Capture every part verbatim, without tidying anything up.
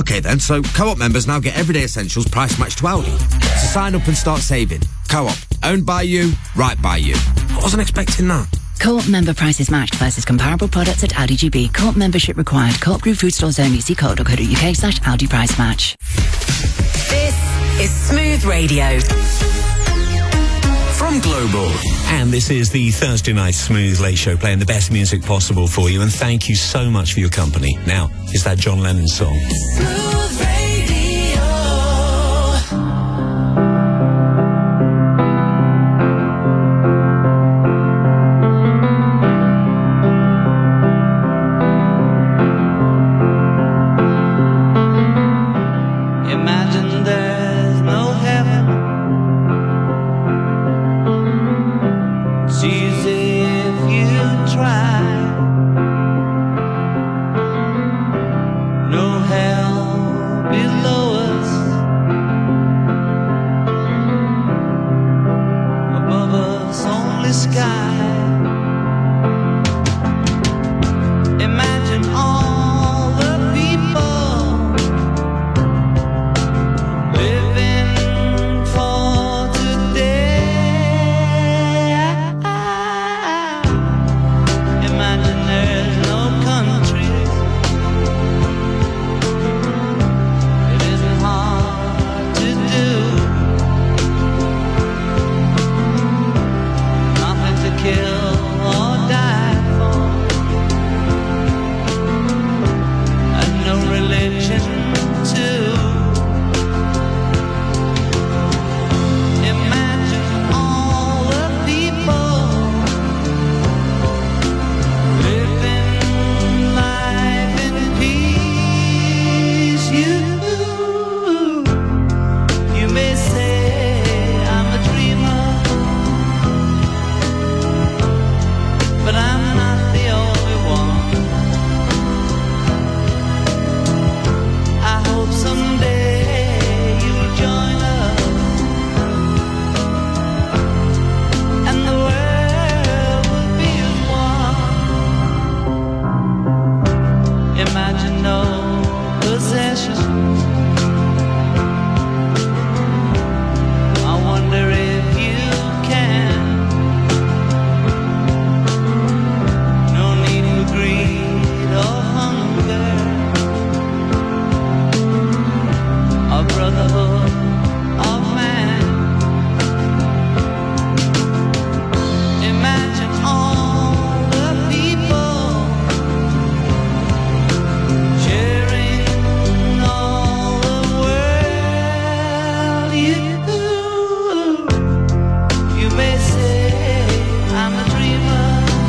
OK then, so Co-op members now get everyday essentials price matched to Aldi. So sign up and start saving. Co-op, owned by you, right by you. I wasn't expecting that. Co-op member prices matched versus comparable products at Aldi G B. Co-op membership required. Co-op Group food stores only. See co-op dot co dot uk slash Aldi price match. This is Smooth Radio. From Global. And this is the Thursday Night Smooth Late Show, playing the best music possible for you. And thank you so much for your company. Now, is that John Lennon song? Smooth Radio. Imagine there's no heaven. It's easy if you try. No hell below us. Above us only sky. Imagine all the people living for today. Imagine there's no countries. It isn't hard to do. Nothing to kill or die for, and no religion too. Imagine all the people living life in peace. You, you may say I'm a dreamer, but I'm not the only one. I hope someday you'll join us, and the world will be as one. Imagine no possessions. I wonder if you can. No need for greed or hunger, a brotherhood of man. Imagine all the people sharing all the world. You, you may say I'm a dreamer,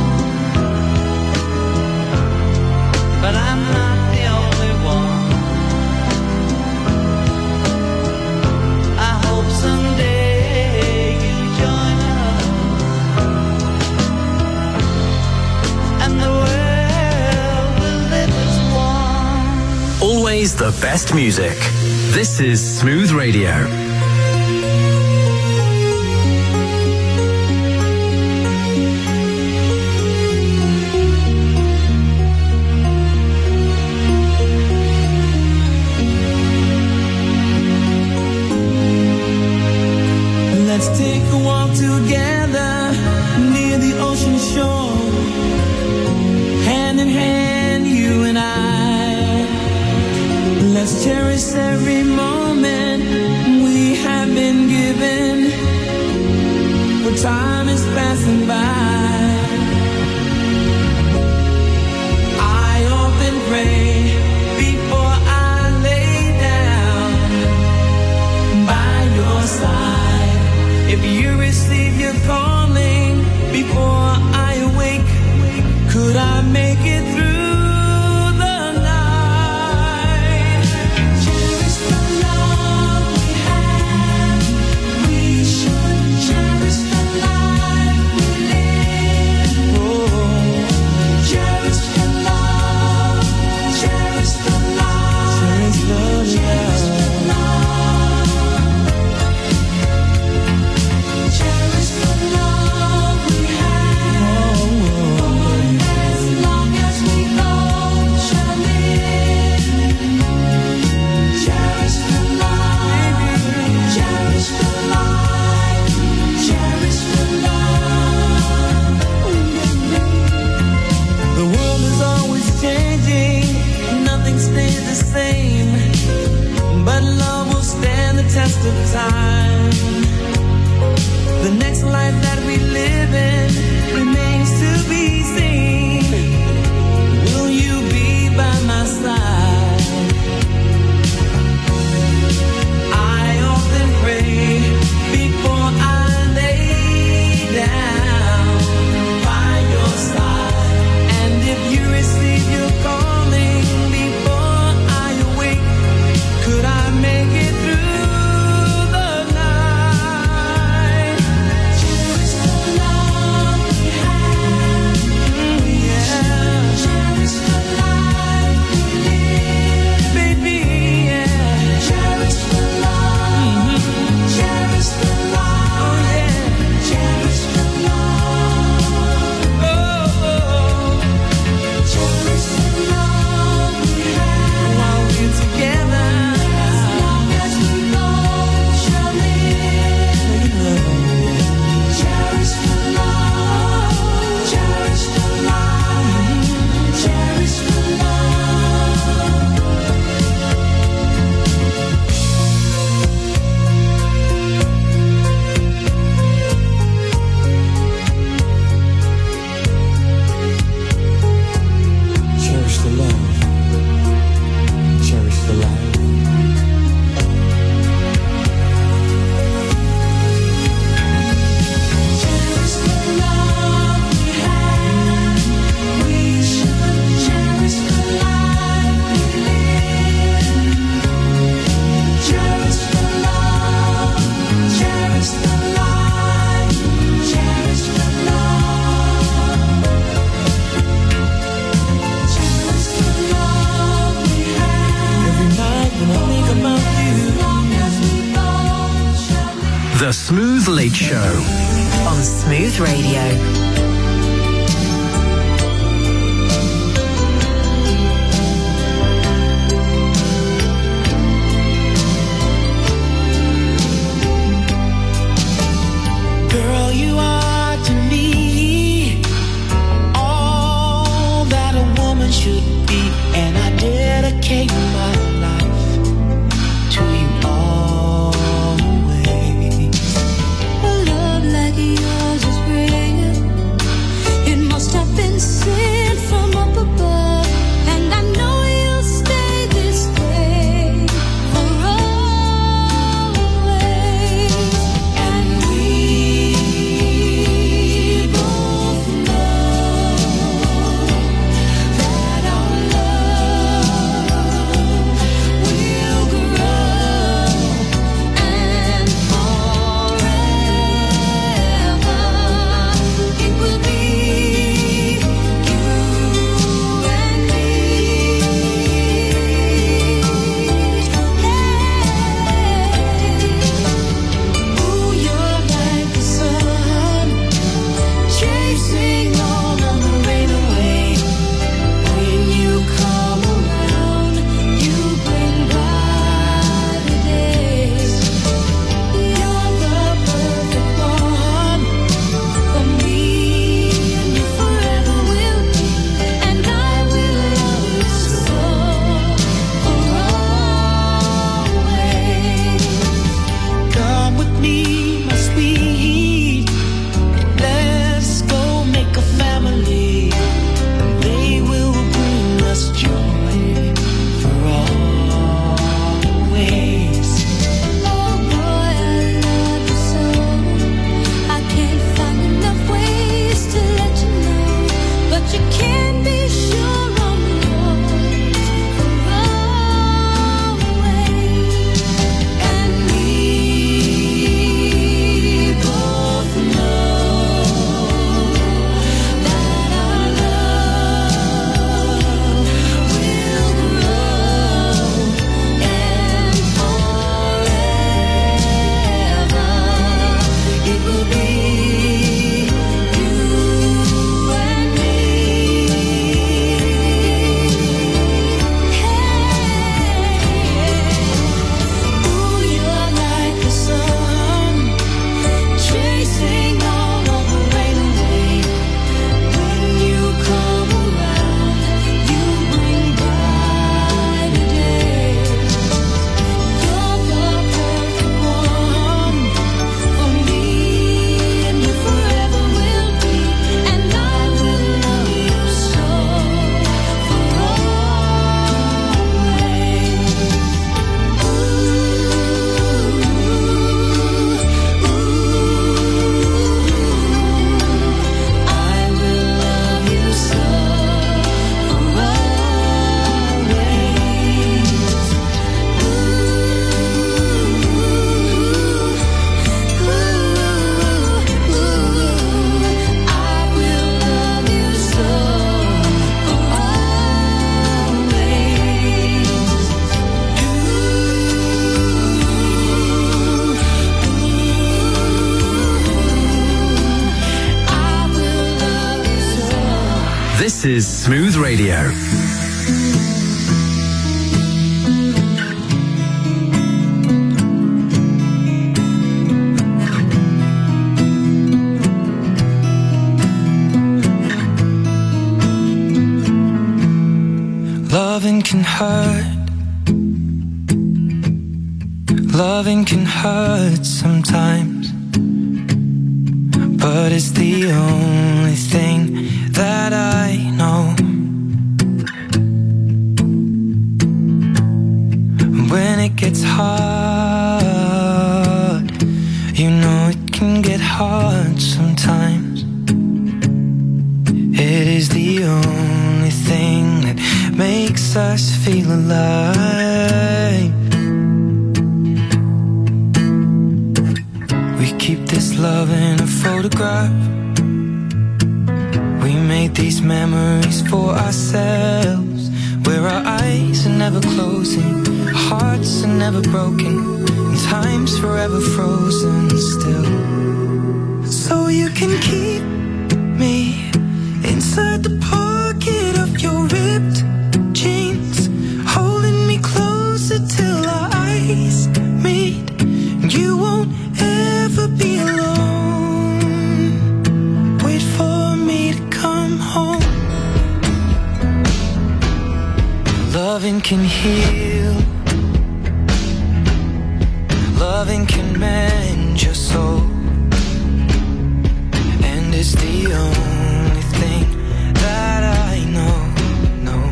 but I'm not the only one. I hope someday you join us, and the world will live as one. Always the best music. This is Smooth Radio. Let's take a walk together near the ocean shore, hand in hand, you and I. Let's cherish every moment we have been given, for time is passing by. I often pray before I lay down by your side. If you receive your calling before I awake, could I make it through the night? Cherish the love we have. We should cherish the life we live. Oh, cherish the love, cherish test of time. The next life that we live in remains to be seen. Will you be by my side? I often pray before I lay down by your side. And if you receive your calling before I awake, could I make it through the night? Cherish the love we have, mm, yeah. Cherish the life we live, baby, yeah. Cherish the love, mm-hmm. Cherish the love, oh yeah. Cherish the love, oh, oh. Cherish the love we have while we're together. As long as we both shall live. Cherish the love, cherish the love, cherish the love. Cherish the love, cherish the life. Cherish the love we have. We should cherish the life we live. Cherish the love, cherish the life, cherish the love. Cherish the love we have. Every night when I think about you, as long as we both shall live. The Smooth Late Show. On Smooth Radio. Girl, you are to me all that a woman should be, and I dedicate my life to you always. A love like yours is rare. This is Smooth Radio. Loving can hurt. Loving can hurt sometimes, but it's the only thing that I know. When it gets hard, you know it can get hard sometimes. It is the only thing that makes us feel alive. We keep this love in a photograph. We made these memories for ourselves, where our eyes are never closing, hearts are never broken, and time's forever frozen still. So you can keep me inside the pocket of your ripped jeans, holding me closer till our eyes meet, and you won't ever be alone. Wait for me to come home. Loving can heal, loving can mend your soul, and it's the only thing that I know, know.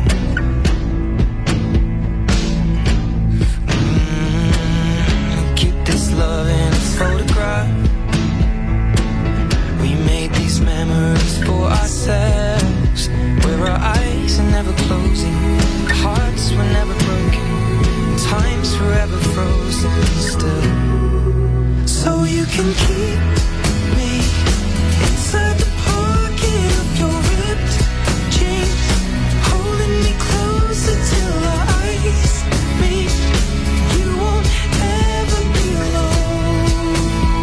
Mm, keep this love in a photograph. We made these memories for ourselves, where our eyes are never closing, hearts were never broken, time's forever frozen still. So you can keep me inside the pocket of your ripped jeans, holding me closer till our eyes meet. You won't ever be alone.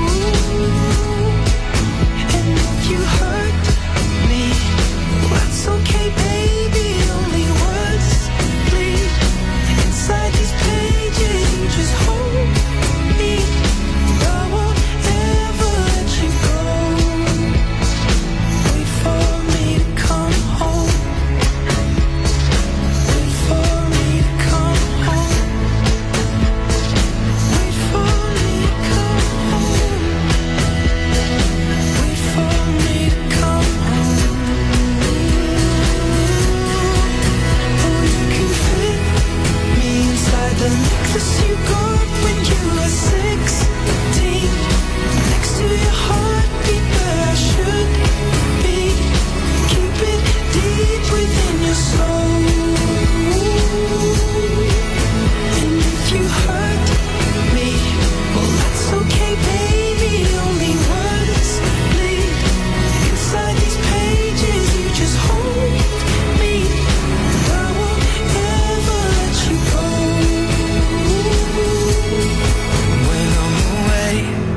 And if you hurt me, well, that's okay, baby. Only words bleed inside these pages. You just hold me, and I won't ever let you go. Wait for me to come home. Wait for me to come home. Wait for me to come home. Wait for me to come home. Oh, you can fit me inside the necklace you got when you were sixteen, next to your heartbeat where I should be. Keep it deep within your soul. And if you hurt me, well, that's okay, baby. Only words bleed inside these pages. You just hold me, and I won't ever let you go. When I'm away,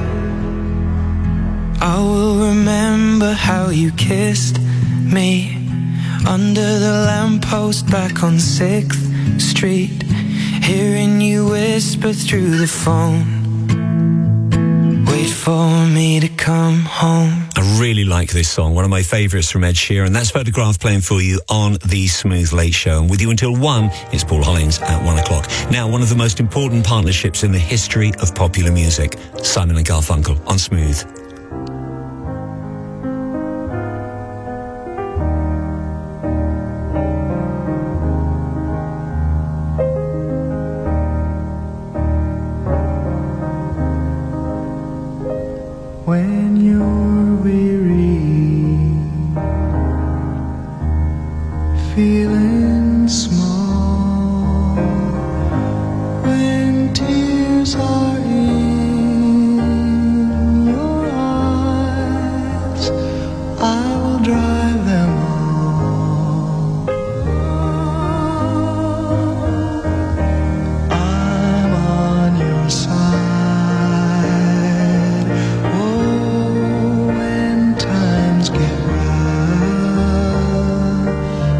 I will remember how you kissed me under the lamppost back on sixth street, hearing you whisper through the phone. Wait for me to come home. I really like this song, one of my favourites from Ed Sheeran. That's Photograph playing for you on the Smooth Late Show. And with you until one, it's Paul Hollins at one o'clock. Now, one of the most important partnerships in the history of popular music, Simon and Garfunkel on Smooth. When you're weary, feeling small, when tears are in your eyes, I will dry them all. I'm on your side. Oh, when times get rough,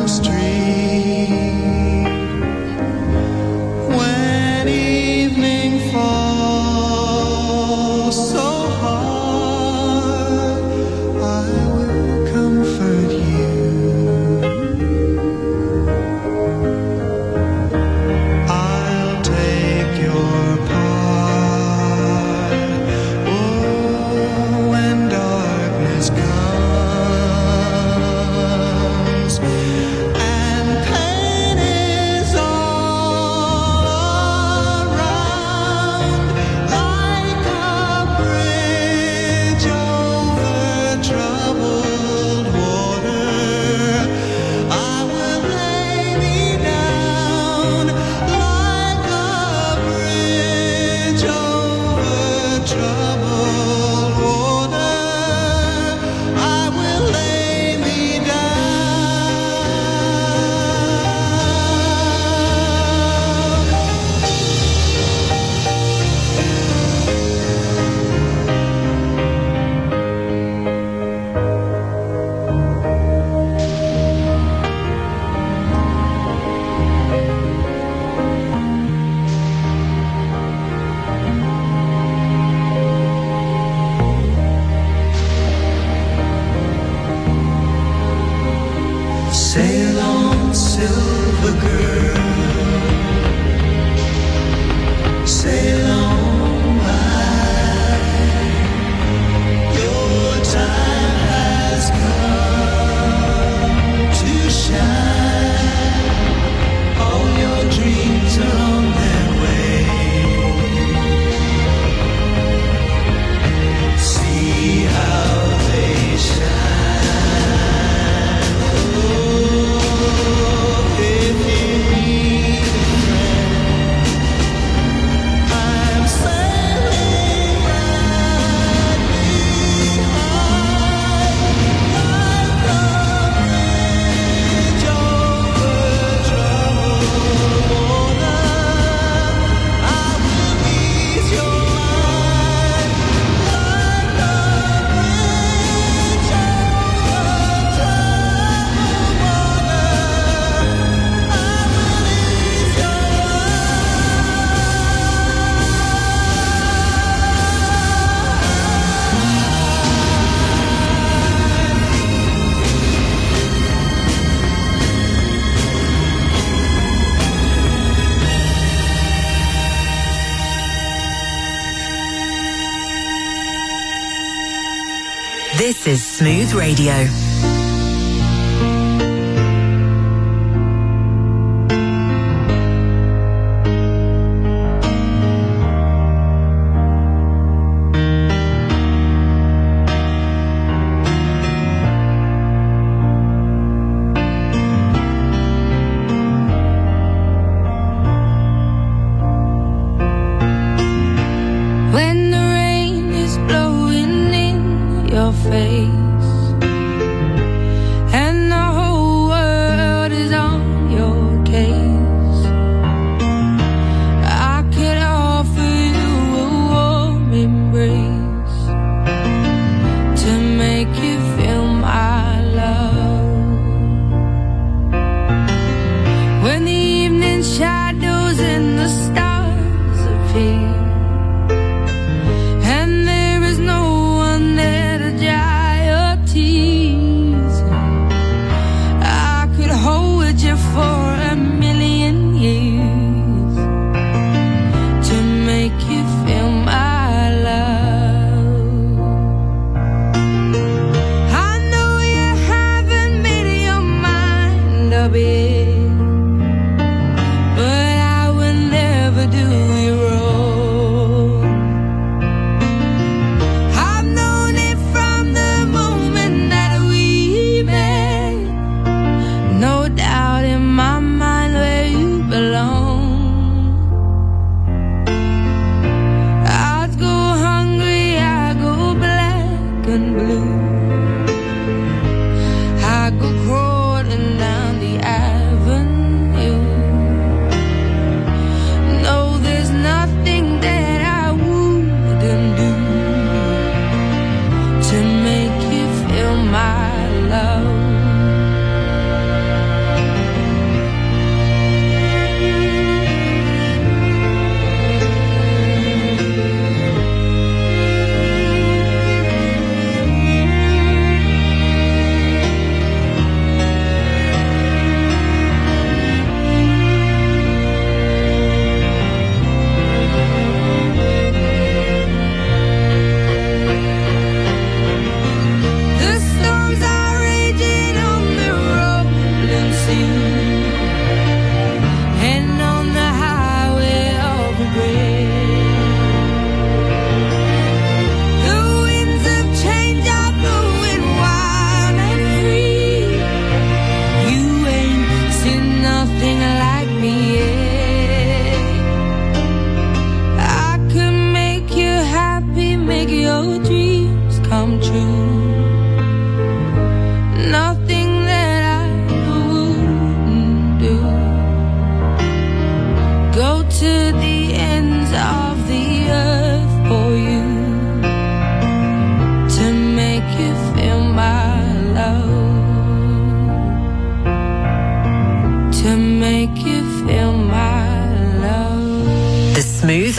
This is Smooth Radio. When the rain is blowing in your face,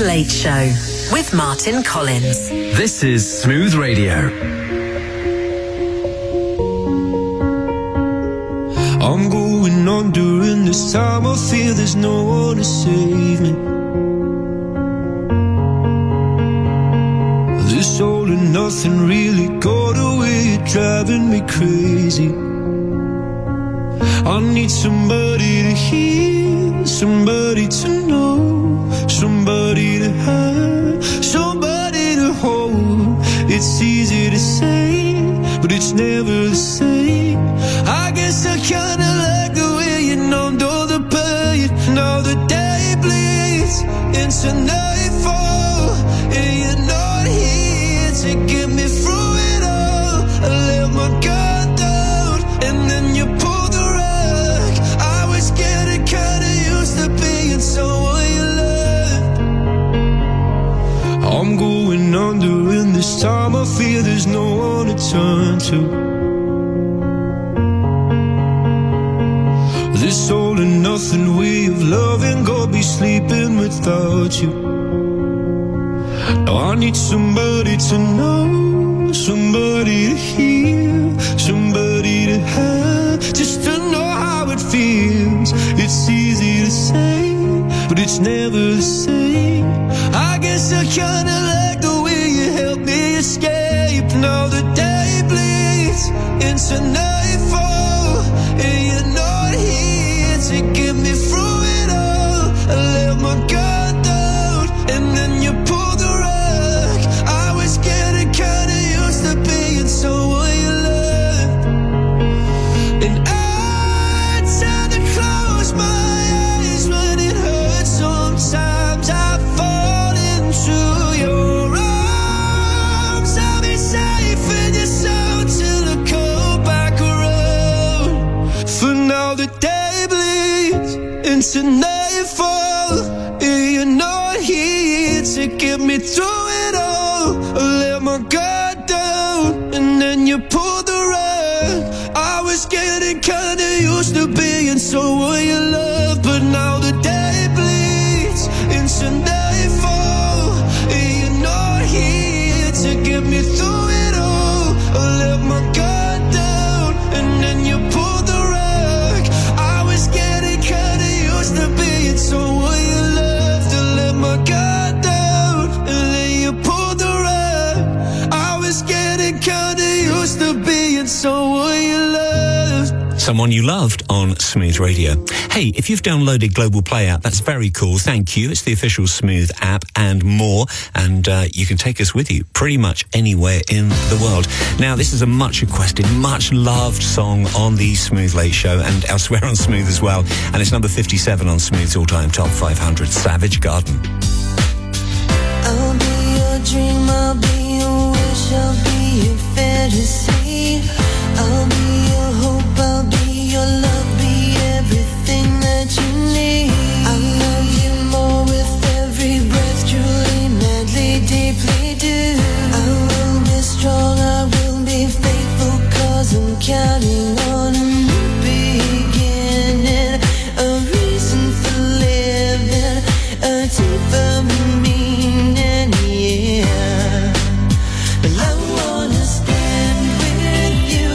Late Show with Martin Collins. This is Smooth Radio. I'm going on during this time. I feel there's no one to save me. This all and nothing really got away, driving me crazy. I need somebody to hear, somebody to know, somebody to have, somebody to hold. It's easy to say, but it's never the same. I guess I kinda like the way you numbed all the pain. Now the day bleeds into nightfall, and you're not here to get me through it all. I let my guard down, and then you pulled the rug. I was getting kinda used to being someone you loved. I'm going under, and this time I feel there's no one to turn to. This all and nothing way of loving, go be sleeping without you. Now I need somebody to know, somebody to hear, somebody to have, just to know how it feels. It's easy to say, but it's never the same. I guess I kinda like the way you help me escape. Now the day bleeds into nightfall, and you're not here to get me through it all. I let my guard down, and then you pulled the rug. I was getting kinda used to being someone you loved, and I tend to close my eyes when it hurts. Sometimes I fall into your arms. I'll be safe in your sound till I come back around. For now the day bleeds into nightfall, and you're not here to get me through it all. I let my guard down, and then you pulled the rug. I was getting kinda used to being someone you love, but now the day bleeds into nightfall, and you're not here to get me through it all. I let my guard down, and then you pulled the rug. I was getting kinda used to being someone you loved. I let my guard down, and then you pulled the rug. I was getting kinda used to being someone you loved. Someone you loved on Smooth Radio. Hey, if you've downloaded Global Play app, that's very cool. Thank you. It's the official Smooth app and more. And uh, you can take us with you pretty much anywhere in the world. Now, this is a much requested, much loved song on the Smooth Late Show and elsewhere on Smooth as well. And it's number fifty-seven on Smooth's all-time top five hundred, Savage Garden. I'll be your dream, I'll be your wish, I'll be your fantasy. I'll be your hope, I'll be your love, be everything that you need. I love you more with every breath, truly, madly, deeply do. I will be strong, I will be faithful, cause I'm counting on a new beginning, a reason for living, a deeper meaning, yeah. But I wanna stand with you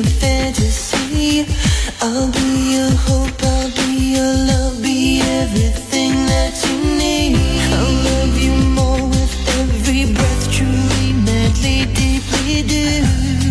your fantasy. I'll be your hope, I'll be your love, be everything that you need. I'll love you more with every breath, truly, madly, deeply do.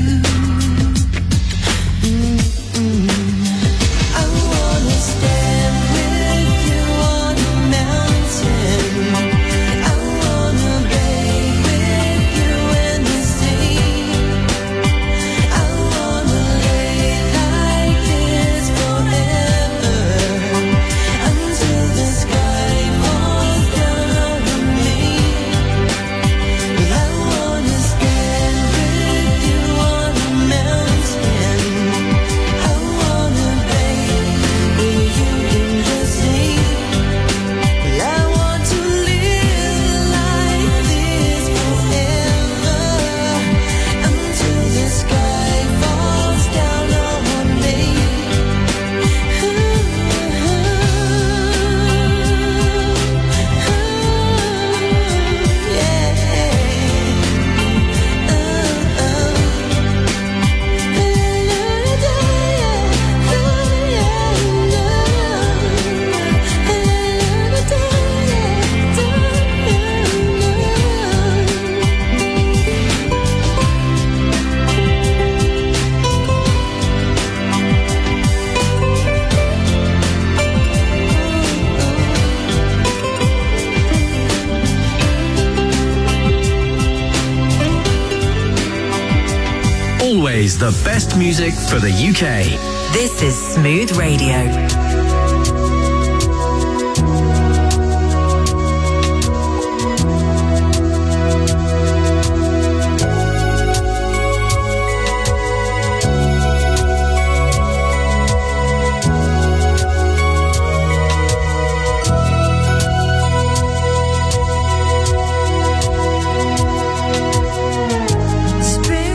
Always the best music for the U K. This is Smooth Radio.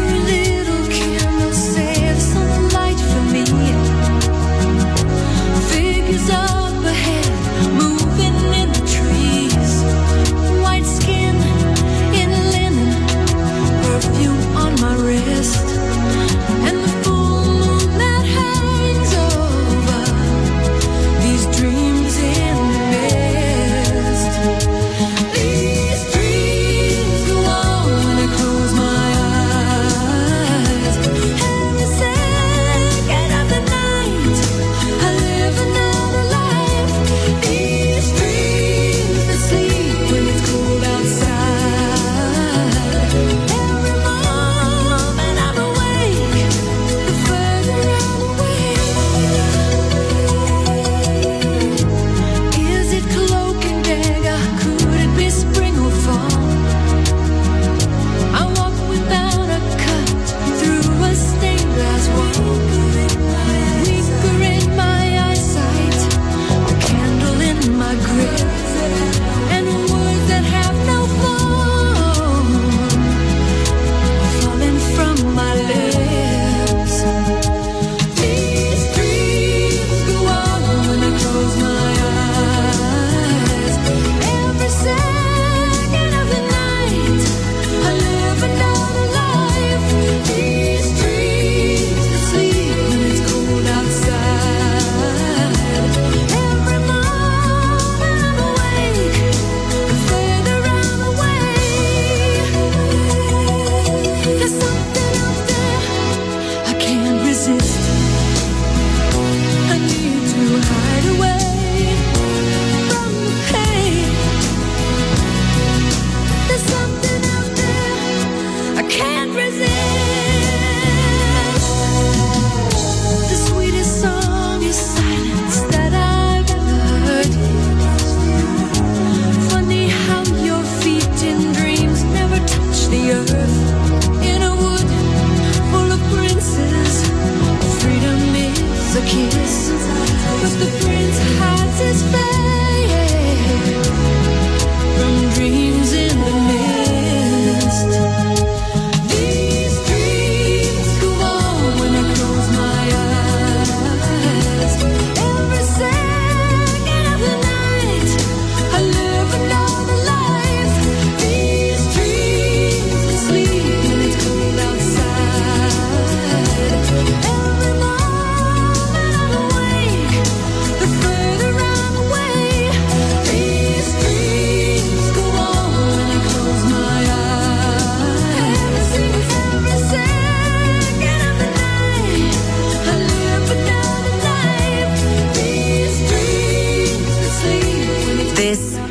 Feel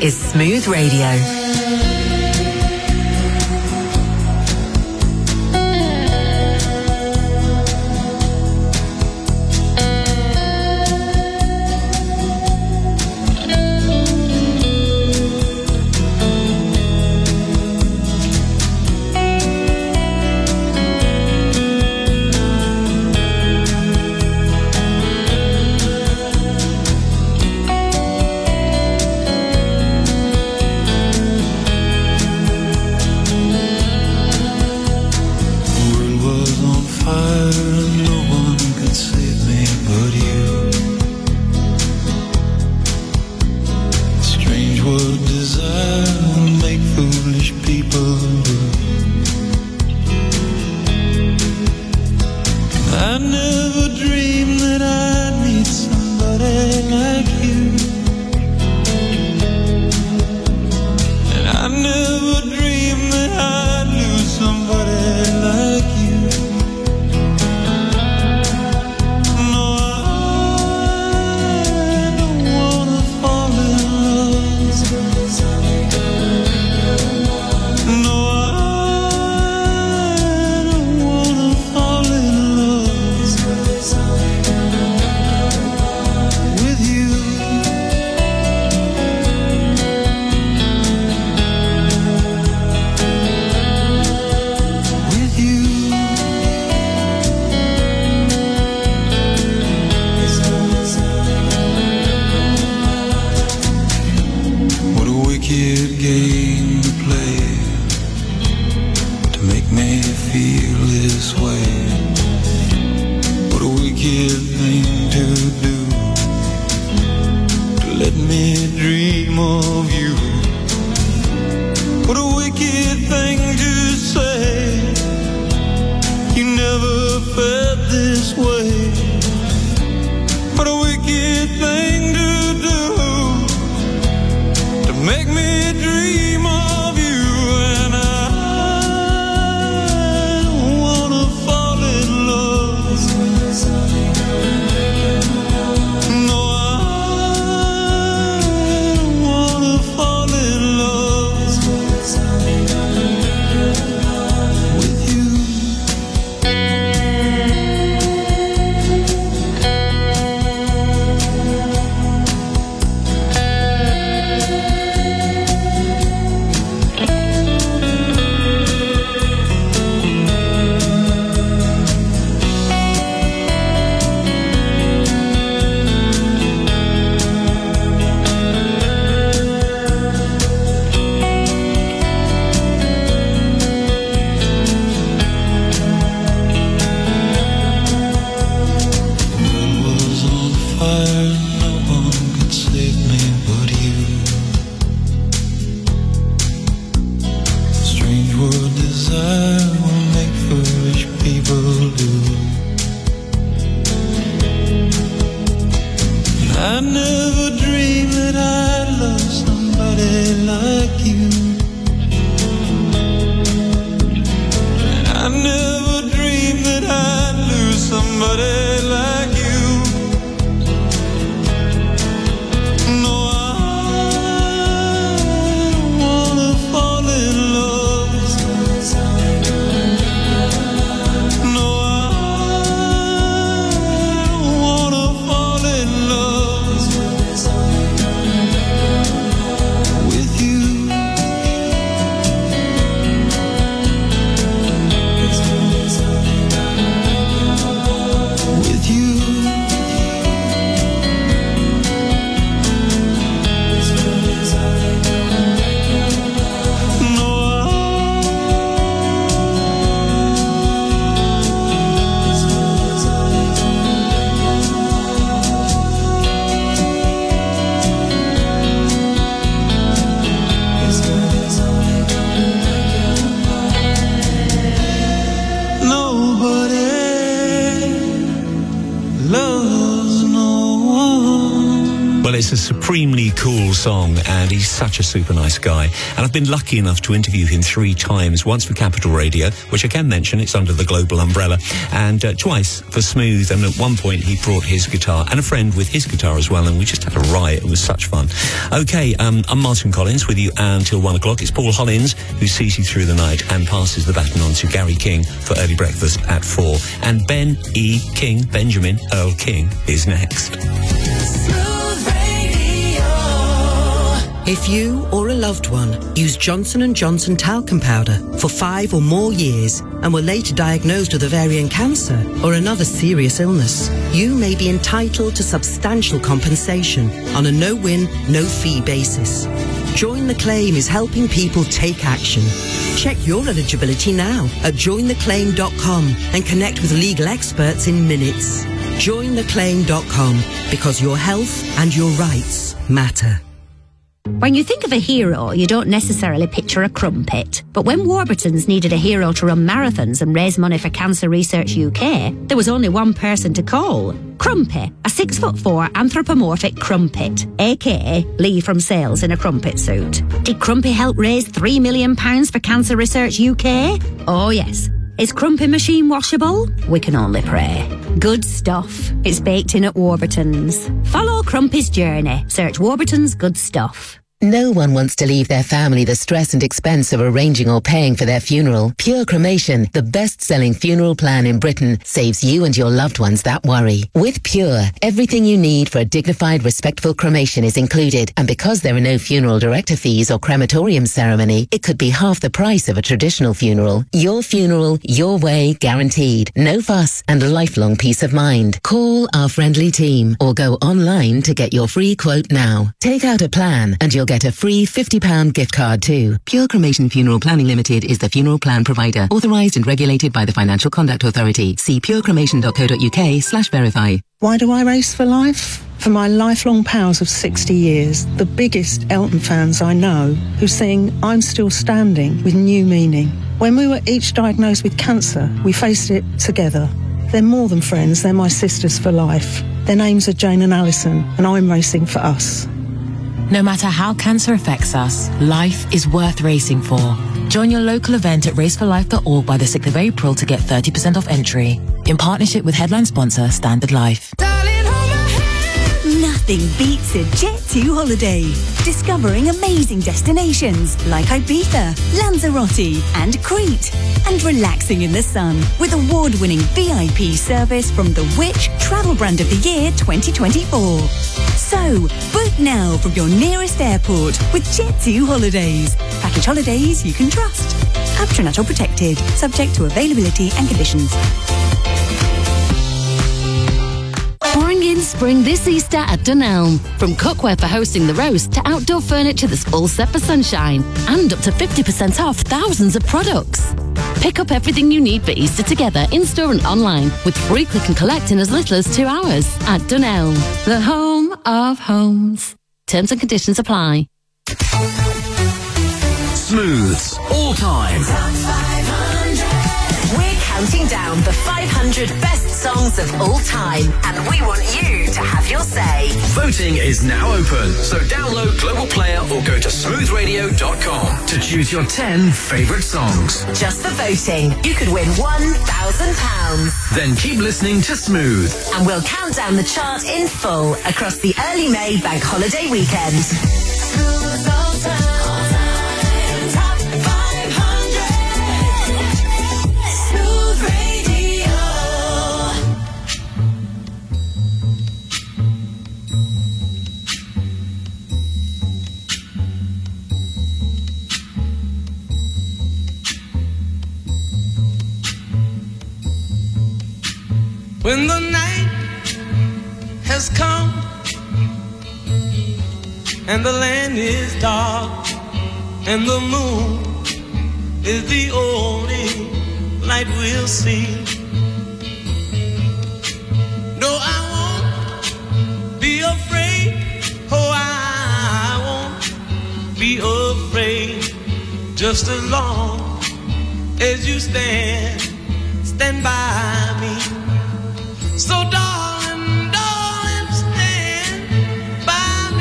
is Smooth Radio. Fall it's a supremely cool song, and he's such a super nice guy. And I've been lucky enough to interview him three times, once for Capital Radio, which I can mention, it's under the Global umbrella, and uh, twice for Smooth. And at one point he brought his guitar and a friend with his guitar as well, and we just had a riot. It was such fun. Okay, um, I'm Martin Collins with you until one o'clock. It's Paul Hollins who sees you through the night and passes the baton on to Gary King for early breakfast at four. And Ben E. King, Benjamin Earl King, is next. If you or a loved one used Johnson and Johnson talcum powder for five or more years and were later diagnosed with ovarian cancer or another serious illness, you may be entitled to substantial compensation on a no-win, no-fee basis. Join the Claim is helping people take action. Check your eligibility now at join the claim dot com and connect with legal experts in minutes. join the claim dot com, because your health and your rights matter. When you think of a hero, you don't necessarily picture a crumpet. But when Warburton's needed a hero to run marathons and raise money for Cancer Research U K, there was only one person to call. Crumpy, a six foot four anthropomorphic crumpet, aka Lee from Sales in a crumpet suit. Did Crumpy help raise three million pounds for Cancer Research U K? Oh yes. Is Crumpy machine washable? We can only pray. Good stuff. It's baked in at Warburton's. Follow Crumpy's journey. Search Warburton's Good Stuff. No one wants to leave their family the stress and expense of arranging or paying for their funeral. Pure Cremation, the best-selling funeral plan in Britain, saves you and your loved ones that worry. With Pure, everything you need for a dignified, respectful cremation is included. And because there are no funeral director fees or crematorium ceremony, it could be half the price of a traditional funeral. Your funeral, your way, guaranteed. No fuss and lifelong peace of mind. Call our friendly team or go online to get your free quote now. Take out a plan and you'll get a free fifty pound gift card too. Pure Cremation Funeral Planning Limited is the funeral plan provider, authorised and regulated by the Financial Conduct Authority. See purecremation dot co dot uk slash verify. Why do I race for life? For my lifelong pals of sixty years, the biggest Elton fans I know, who sing I'm Still Standing with new meaning. When we were each diagnosed with cancer, we faced it together. They're more than friends, they're my sisters for life. Their names are Jane and Alison, and I'm racing for us. No matter how cancer affects us, life is worth racing for. Join your local event at race for life dot org by the sixth of April to get thirty percent off entry. In partnership with headline sponsor Standard Life. Nothing beats a Jet two holiday. Discovering amazing destinations like Ibiza, Lanzarote and Crete. And relaxing in the sun with award-winning V I P service from the Which Travel Brand of the Year twenty twenty-four. So, book now from your nearest airport with Jet two Holidays. Package holidays you can trust. Aptronaut protected, subject to availability and conditions. Pouring in spring this Easter at Dunelm. From cookware for hosting the roast to outdoor furniture that's all set for sunshine. And up to fifty percent off thousands of products. Pick up everything you need for Easter together in-store and online with free click and collect in as little as two hours at Dunelm, the home of homes. Terms and conditions apply. Smooth's all time. We're counting down the five hundred best songs of all time, and we want you to have your say. Voting is now open, so download Global Player or go to smooth radio dot com to choose your ten favourite songs. Just for voting, you could win one thousand pounds. Then keep listening to Smooth. And we'll count down the chart in full across the early May bank holiday weekend. Smooth all time. When the night has come and the land is dark and the moon is the only light we'll see. No, I won't be afraid. Oh, I won't be afraid. Just as long as you stand, stand by me. So darling, darling, stand by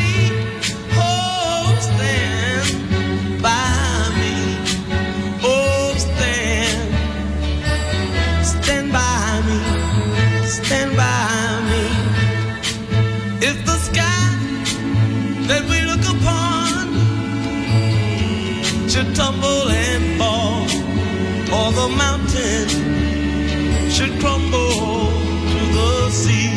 or the mountain should crumble to the sea.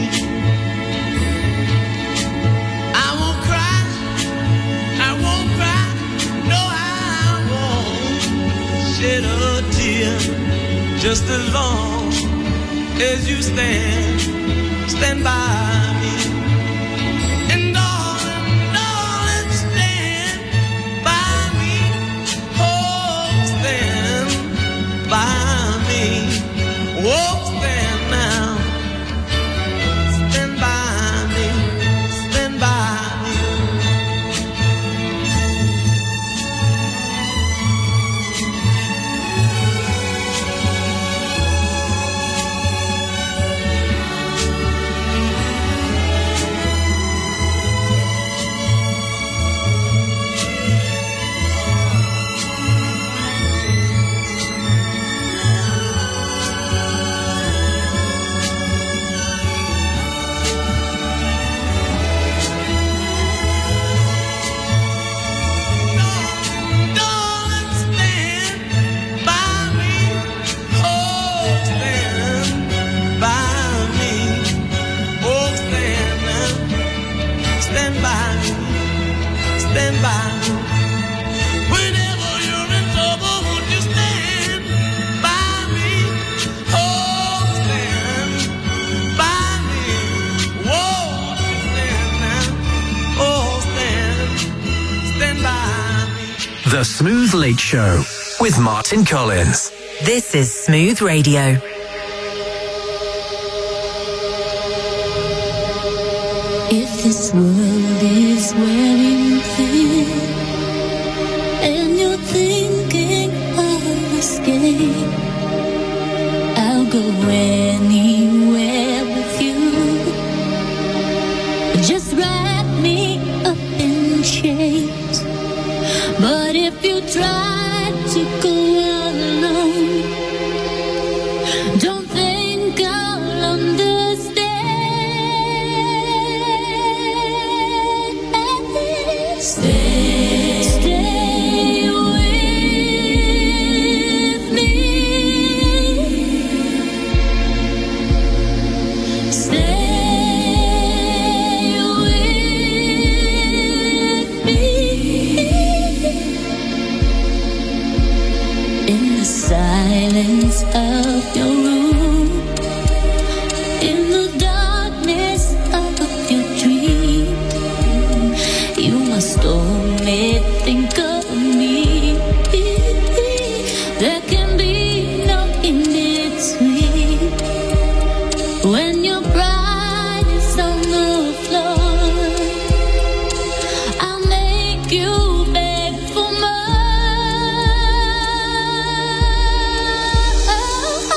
I won't cry, I won't cry, no I won't shed a tear, just as long as you stand, stand by me. And darling, darling, stand by me, oh, stand by me, oh, stand now, stand by me, stand by me. The Smooth Late Show with Martin Collins. This is Smooth Radio. If this world is wearing thin and you're thinking of escape, I'll go anywhere with you. Just wrap me up in chains. But if you try to go alone, don't think I'll understand. Stay, stay with me. Stay with me. In the silence of your room, in the darkness of your dream, you must only think of me. There can be no in between. When your pride is on the floor, I'll make you beg for more.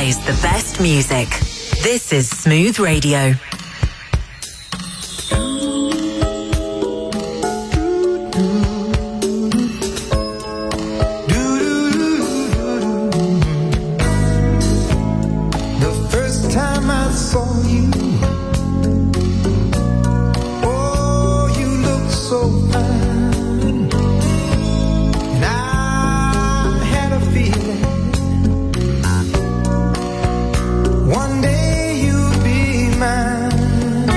always the best music. This is Smooth Radio. One day you'll be mine.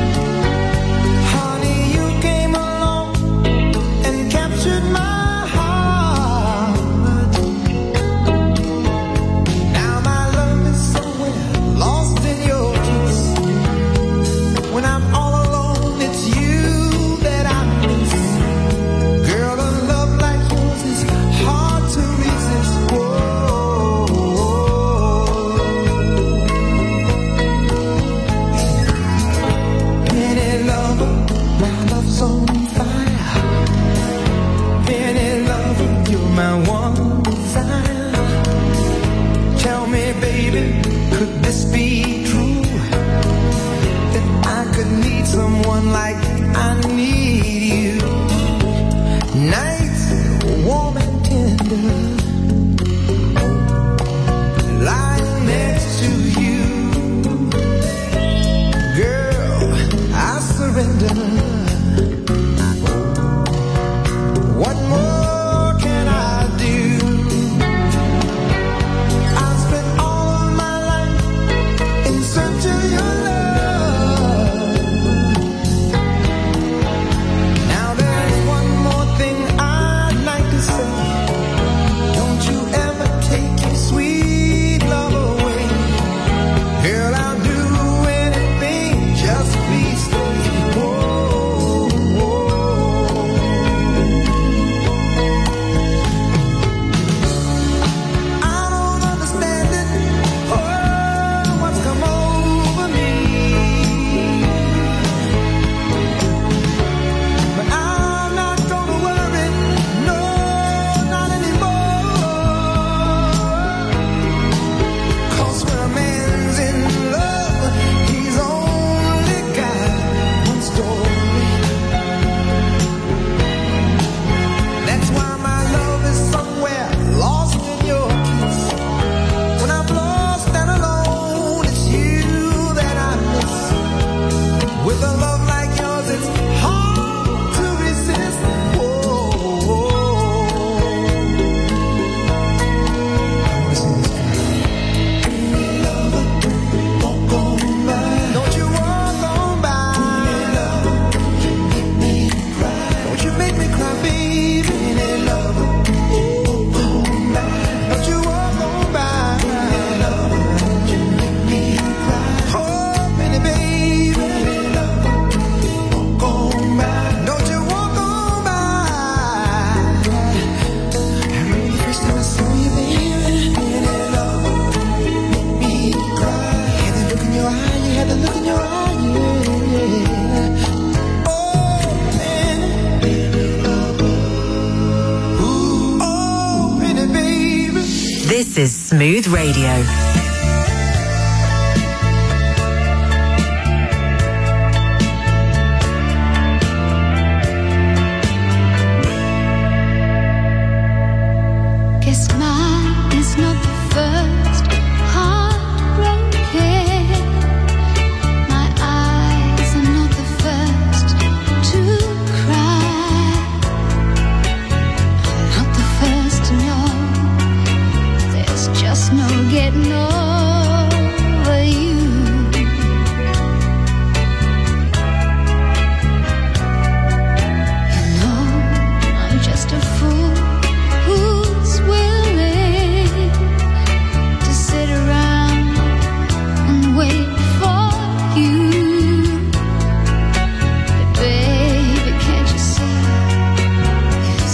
This is Smooth Radio.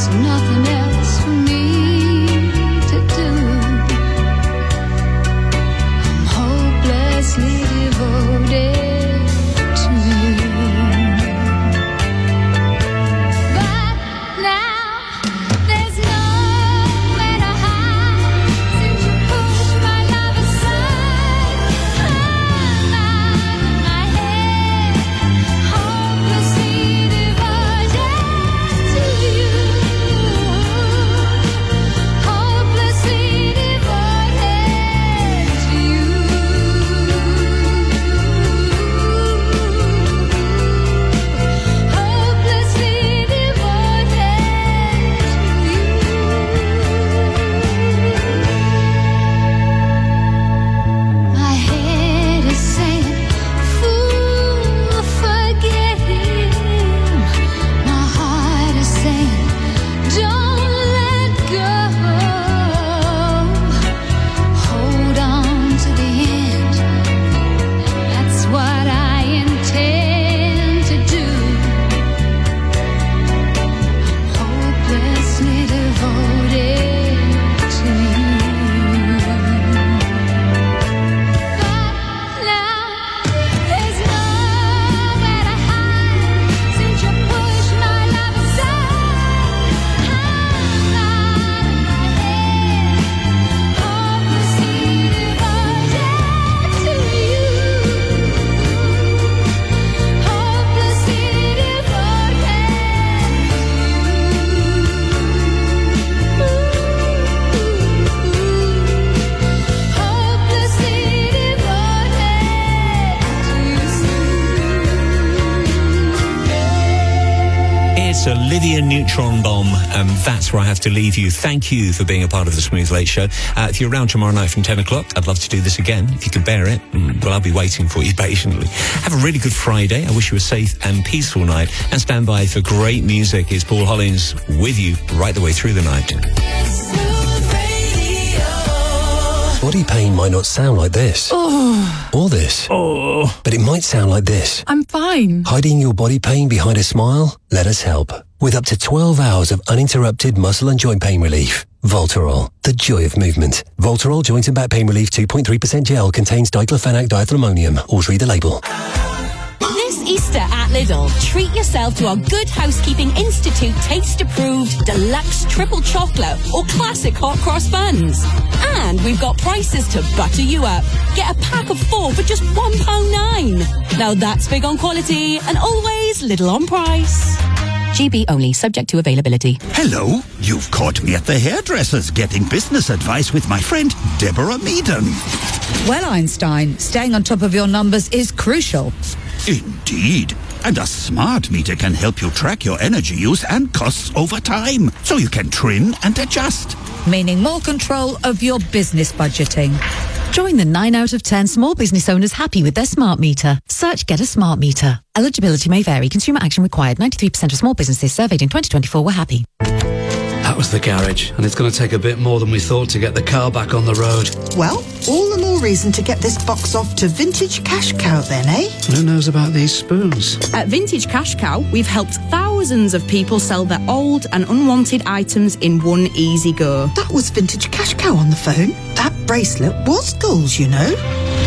Nothing else for me to do. That's Olivia Neutron Bomb, and that's where I have to leave you. Thank you for being a part of the Smooth Late Show. Uh, if you're around tomorrow night from ten o'clock, I'd love to do this again. If you can bear it, well, I'll be waiting for you patiently. Have a really good Friday. I wish you a safe and peaceful night. And stand by for great music. It's Paul Hollins with you right the way through the night. Body pain might not sound like this. Oh. Or this. Oh. But it might sound like this. I'm fine. Hiding your body pain behind a smile? Let us help. With up to twelve hours of uninterrupted muscle and joint pain relief. Voltarol, the joy of movement. Voltarol Joint and Back Pain Relief two point three percent gel contains diclofenac diethylmonium. Always read the label. This Easter at Lidl, treat yourself to our Good Housekeeping Institute taste-approved deluxe triple chocolate or classic hot cross buns. And we've got prices to butter you up. Get a pack of four for just one pound nine. Now that's big on quality and always Lidl on price. G B only, subject to availability. Hello, you've caught me at the hairdresser's getting business advice with my friend Deborah Meaden. Well, Einstein, staying on top of your numbers is crucial. Indeed. And a smart meter can help you track your energy use and costs over time, so you can trim and adjust. Meaning more control of your business budgeting. Join the nine out of ten small business owners happy with their smart meter. Search Get a Smart Meter. Eligibility may vary. Consumer action required. ninety-three percent of small businesses surveyed in twenty twenty-four were happy. That was the garage, and it's going to take a bit more than we thought to get the car back on the road. Well, all the more reason to get this box off to Vintage Cash Cow then, eh? Who knows about these spoons? At Vintage Cash Cow, we've helped thousands of people sell their old and unwanted items in one easy go. That was Vintage Cash Cow on the phone. That bracelet was goals, you know.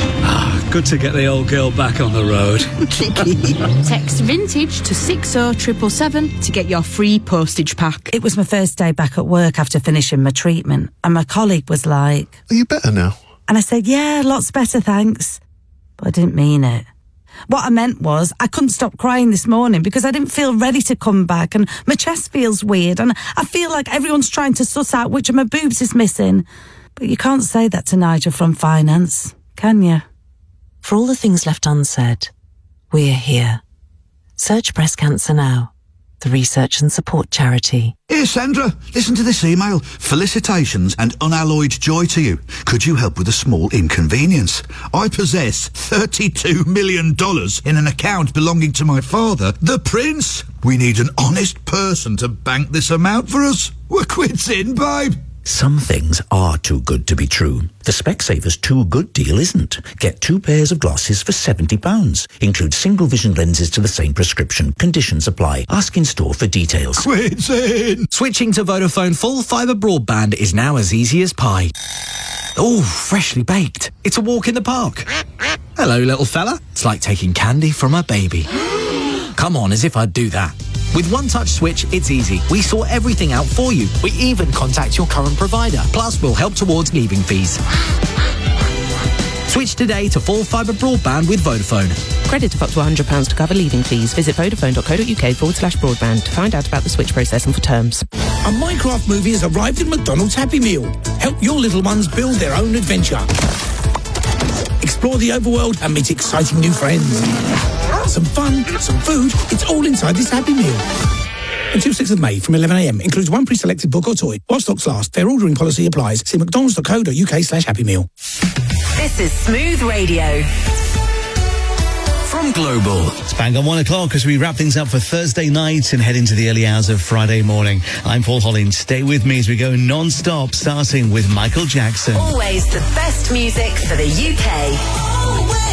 Ah, good to get the old girl back on the road. Cheeky. Text vintage to six oh seven seven seven to get your free postage pack. It was my first day back at work after finishing my treatment, and my colleague was like, "Are you better now?" And I said, "Yeah, lots better, thanks." But I didn't mean it. What I meant was I couldn't stop crying this morning because I didn't feel ready to come back, and my chest feels weird, and I feel like everyone's trying to suss out which of my boobs is missing. But you can't say that to Nigel from finance, can you? For all the things left unsaid, we're here. Search Breast Cancer Now, the research and support charity. Here, Sandra, listen to this email. Felicitations and unalloyed joy to you. Could you help with a small inconvenience? I possess thirty-two million dollars in an account belonging to my father, the Prince. We need an honest person to bank this amount for us. We're quits in, babe. Some things are too good to be true. The Specsavers Too Good deal isn't. Get two pairs of glasses for seventy pounds. Include single vision lenses to the same prescription. Conditions apply. Ask in store for details. Quits in. Switching to Vodafone full fibre broadband is now as easy as pie. Oh, freshly baked. It's a walk in the park. Hello, little fella. It's like taking candy from a baby. Come on, as if I'd do that. With One Touch Switch, it's easy. We sort everything out for you. We even contact your current provider. Plus, we'll help towards leaving fees. Switch today to full fibre broadband with Vodafone. Credit of up to one hundred pounds to cover leaving fees. Visit vodafone.co.uk forward slash broadband to find out about the switch process and for terms. A Minecraft movie has arrived in McDonald's Happy Meal. Help your little ones build their own adventure. Explore the overworld and meet exciting new friends. Some fun, some food, it's all inside this Happy Meal. Until sixth of May from eleven a m. Includes one pre-selected book or toy. While stocks last, fair ordering policy applies. See mcdonalds.co.uk slash Happy Meal. This is Smooth Radio. From Global. It's bang on one o'clock as we wrap things up for Thursday night and head into the early hours of Friday morning. I'm Paul Hollins. Stay with me as we go non-stop, starting with Michael Jackson. Always the best music for the U K. Always.